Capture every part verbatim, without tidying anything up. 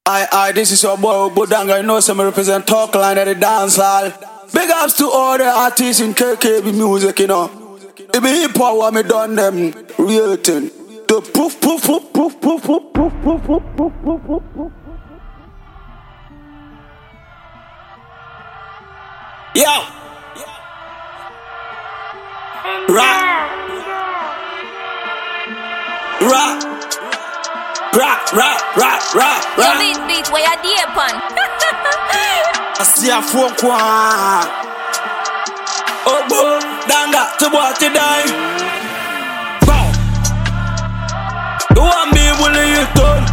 I, I, this is your boy Bodanga. You know, some represent talk line at the dance hall. Big ups to all the artists in K K B music, you know. It be hip hop what me done them real thing. The poof poof poof poof poof poof poof poof poof poof poof poof poof. Yo, rock, rock. Rap, rap, rap, rap, rap. Beat, beat, where you dear pon? I see a phone kwa. Oh, bo, danga, to what you die. Bow. You want me, will you done?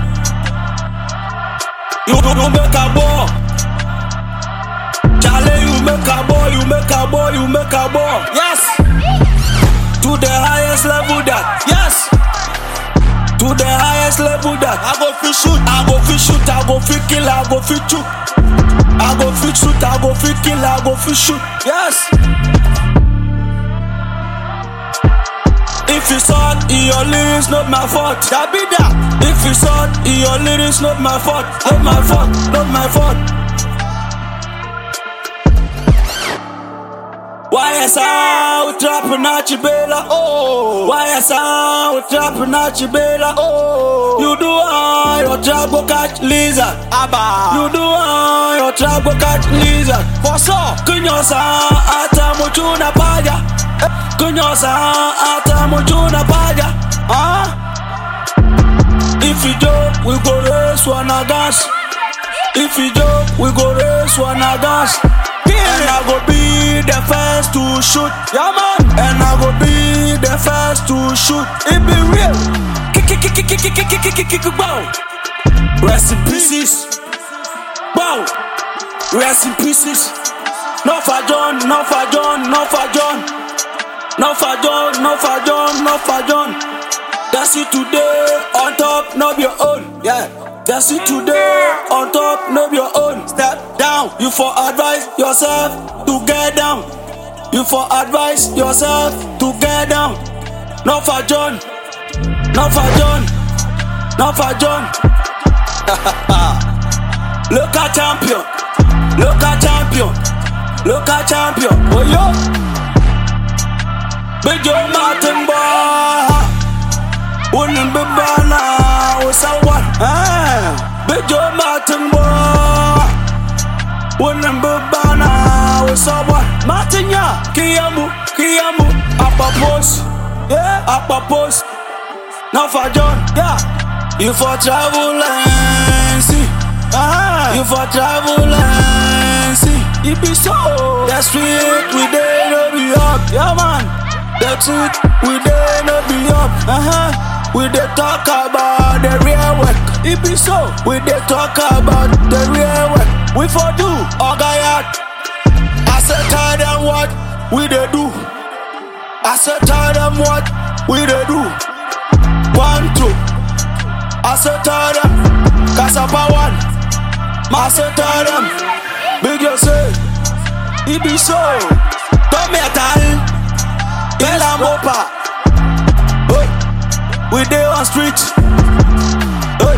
You, you make a ball. Charlie, you make a ball, you make a ball, you make a ball. Yes. To the highest level that. Yes. To the highest level that I go fit shoot, I go fit shoot, I go fit kill, I go fit shoot. I go fit shoot, I go fit kill, I go fit shoot. Yes. If it's hot, your lyrics not my fault. That be that. If it's hot, your lyrics not my fault. Not my fault, not my fault. Why is out trapping at Chibela? Oh, why is out trapping at Chibela? Oh, you do I your trap go catch lizard. Abba, you do I your trap go catch lizard. For so, kunyosa ata muchuna paja. Kunyosa ata muchuna paja. Ah, if you joke, we go race one against. If you joke, we go race one against. And I go be the first to shoot, yeah man. And I go be the first to shoot. It be real. Kick, kick, kick, kick, kick, kick, kick, kick, kick, bow. Rest in pieces. Bow. Rest in pieces. No for John, no for John, no for John. No for John, no for John, no for John. That's it today. On top, no be your own. Yeah. That's it today, on top, no be your own. Step down, you for advise yourself to get down. You for advise yourself to get down. Not for John, not for John, not for John. Look at champion, look at champion, look at champion. Oh yo, Big Joe Martin boy. Wouldn't be banana or someone. Ah, Big Joe Martin boy. Wouldn't be banana or someone. Martin ya, Kiamu, Kiamu, upper post, yeah, upper post. Now for John, yeah, you for travel and see. Ah, you for travel and see. It be so. The street we dey no be up, yeah man. The truth we dey no be up, uh huh. We dey talk about the real work. It be so. We dey talk about the real work. We for do Ogayat. I said tell them what we dey do. I said tell them what we dey do. One two. I said tell them Kasapa one. I said tell them Big you say it be so. Come here tell Bella Mopa. We dey on street. Hey.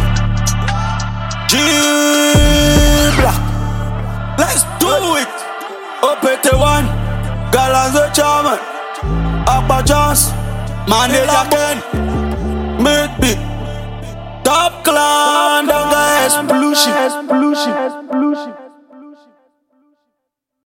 G-Black. Let's do it. Opete one. Galanzo Chairman. Upper Chance. Manager Ken. Mid-Beat. Top Clan. Danga Explosion.